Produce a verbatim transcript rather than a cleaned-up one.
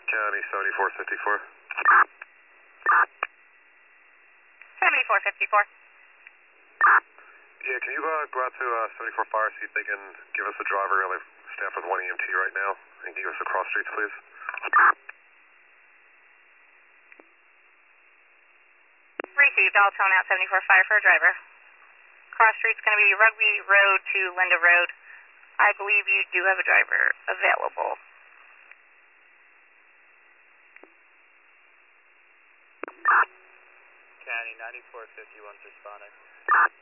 County seventy-four fifty-four. seventy-four fifty-four. Yeah, can you uh, go out to uh, seventy-four Fire, see if they can give us a driver? They're staffed with one E M T right now. And can you give us the cross streets, please? Received. I'll tone out seventy-four Fire for a driver. Cross street's going to be Rugby Road to Linda Road. I believe you do have a driver available. County ninety-four fifty-one's responding.